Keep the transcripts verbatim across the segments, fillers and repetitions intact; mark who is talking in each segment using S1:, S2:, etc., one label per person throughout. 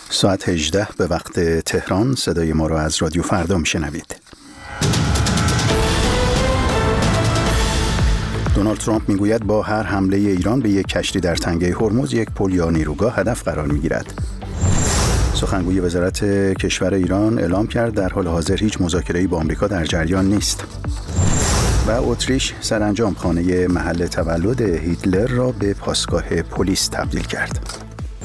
S1: ساعت هجده به وقت تهران. صدای ما را از رادیو فردا میشنوید. دونالد ترامپ میگوید با هر حمله ایران به یک کشتی در تنگه هرمز یک پل یا نیروگاه هدف قرار میگیرد. سخنگوی وزارت کشور ایران اعلام کرد در حال حاضر هیچ مذاکره‌ای با آمریکا در جریان نیست. و اتریش سرانجام خانه محل تولد هیتلر را به پاسگاه پلیس تبدیل کرد.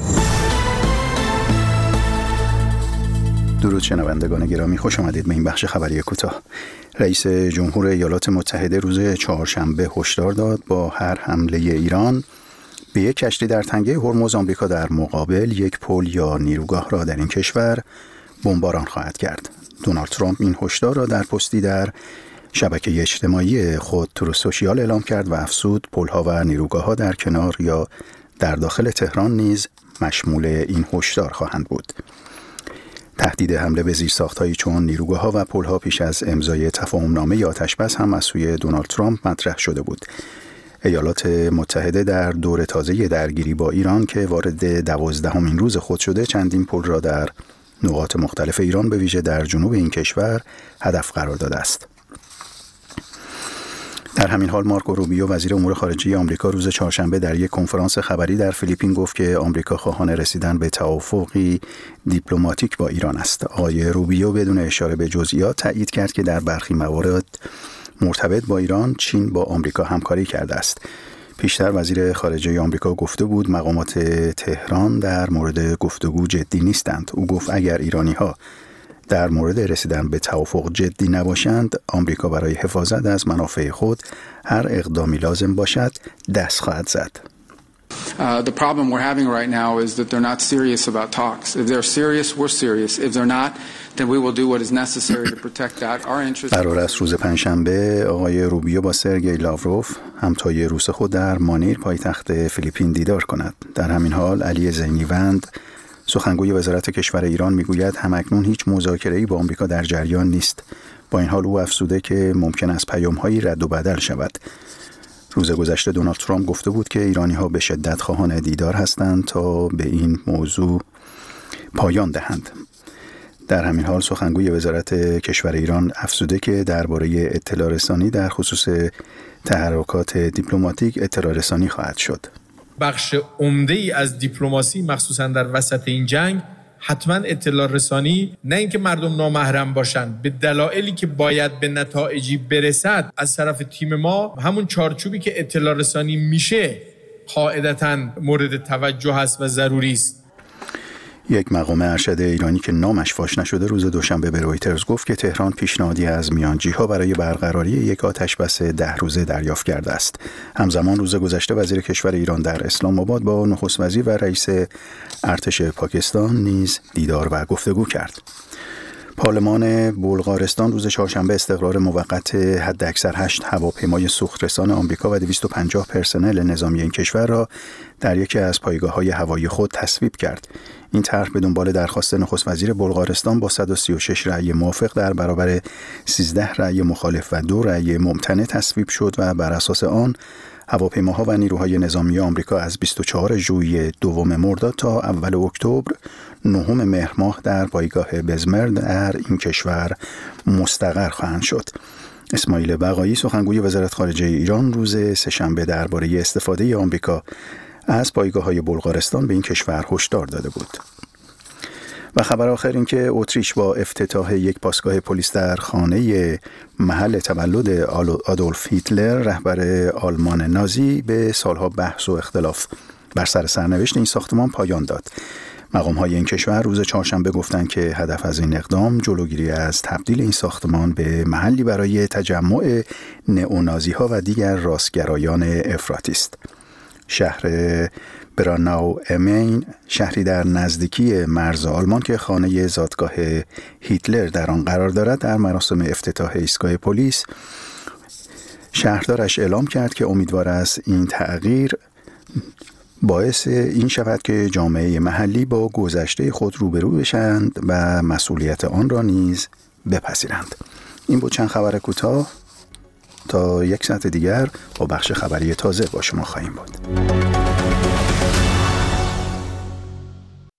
S1: درود شنوندگان گرامی، خوش آمدید به این بخش خبری کوتاه. رئیس جمهور ایالات متحده روز چهارشنبه هشدار داد با هر حمله ایران به یک کشتی در تنگه هرمز آمریکا در مقابل یک پل یا نیروگاه را در این کشور بمباران خواهد کرد. دونالد ترامپ این هشدار را در پستی در شبکه اجتماعی خود تروث سوشیال اعلام کرد و افزود پل‌ها و نیروگاه‌ها در کنار یا در داخل تهران نیز مشمول این هشدار خواهند بود. تهدید حمله به زیرساخت‌هایی چون نیروگاه‌ها و پل‌ها پیش از امضای تفاهمنامه آتش‌بس هم از سوی دونالد ترامپ مطرح شده بود. ایالات متحده در دور تازه درگیری با ایران که وارد دوازدهمین روز خود شده، چندین پل را در نقاط مختلف ایران به ویژه در جنوب این کشور هدف قرار داده است. در همین حال مارکو روبیو وزیر امور خارجه آمریکا روز چهارشنبه در یک کنفرانس خبری در فیلیپین گفت که آمریکا خواهان رسیدن به توافقی دیپلماتیک با ایران است. آقای روبیو بدون اشاره به جزئیات تایید کرد که در برخی موارد مرتبط با ایران چین با آمریکا همکاری کرده است. پیشتر وزیر خارجه آمریکا گفته بود مقامات تهران در مورد گفتگو جدی نیستند. او گفت اگر ایرانی‌ها در مورد رسیدن به توافق جدی نباشند، آمریکا برای حفاظت از منافع خود هر اقدامی لازم باشد دست خواهد زد.
S2: Uh, the problem we're having right now is that they're not serious about talks. If they're serious, we're serious. If they're not, then we will do what is necessary to protect that our interests.
S1: قرار است روز پنجشنبه آقای روبیو با سرگئی لاوروف همتای روس خود در مانیل پایتخت فیلیپین دیدار کند. در همین حال علی زینیوند سخنگوی وزارت کشور ایران میگوید همکنون هیچ مذاکره‌ای با آمریکا در جریان نیست. با این حال او افزوده که ممکن است پیام‌هایی رد و بدل شود. روز گذشته دونالد ترامپ گفته بود که ایرانی‌ها به شدت خواهان دیدار هستند تا به این موضوع پایان دهند. در همین حال سخنگوی وزارت کشور ایران افزوده که درباره اطلاع رسانی در خصوص تحرکات دیپلماتیک اطلاع رسانی خواهد شد.
S3: بخش عمده‌ای از دیپلماسی مخصوصا در وسط این جنگ حتما اطلاع رسانی، نه اینکه مردم نامحرم باشن، به دلایلی که باید به نتایجی برسد از طرف تیم ما همون چارچوبی که اطلاع رسانی میشه قاعدتاً مورد توجه هست و ضروری است.
S1: یک مقام ارشد ایرانی که نامش فاش نشده روز دوشنبه به رویترز گفت که تهران پیشنهادی از میانجی‌ها برای برقراری یک آتش‌بس ده روزه دریافت کرده است. همزمان روز گذشته وزیر کشور ایران در اسلام آباد با نخست وزیر و رئیس ارتش پاکستان نیز دیدار و گفتگو کرد. پارلمان بلغارستان روز چهارشنبه استقرار موقت حداکثر هشت هواپیمای سوخترسان آمریکا و دویست و پنجاه پرسنل نظامی این کشور را در یکی از پایگاه‌های هوایی خود تصویب کرد. این طرح به دنبال درخواست نخست وزیر بلغارستان با صد و سی و شش رأی موافق در برابر سیزده رأی مخالف و دو رأی ممتنع تصویب شد و بر اساس آن هواپیماها و نیروهای نظامی آمریکا از بیست و چهارم ژوئیه دوم مرداد تا اول اکتبر نهم مهر ماه در پایگاه بزمر در این کشور مستقر خواهند شد. اسماعیل بقایی سخنگوی وزارت خارجه ایران روز سه‌شنبه درباره استفاده آمریکا از پایگاه‌های بلغارستان به این کشور هشدار داده بود. و خبر آخر این که اتریش با افتتاح یک پاسگاه پلیس در خانه محل تولد آدولف هیتلر رهبر آلمان نازی به سالها بحث و اختلاف بر سر سرنوشت این ساختمان پایان داد. مقام‌های این کشور روز چهارشنبه گفتند که هدف از این اقدام جلوگیری از تبدیل این ساختمان به محلی برای تجمع نئونازی‌ها و دیگر راستگرایان افراطی است. شهر براناو امین، شهری در نزدیکی مرز آلمان که خانه زادگاه هیتلر در آن قرار دارد، در مراسم افتتاح ایستگاه پلیس شهردارش اعلام کرد که امیدوار است این تغییر باعث این شود که جامعه محلی با گذشته خود روبرو بشند و مسئولیت آن را نیز بپذیرند. این بود چند خبر کوتاه. تا یک ساعت دیگر با بخش خبری تازه با شما خواهیم بود.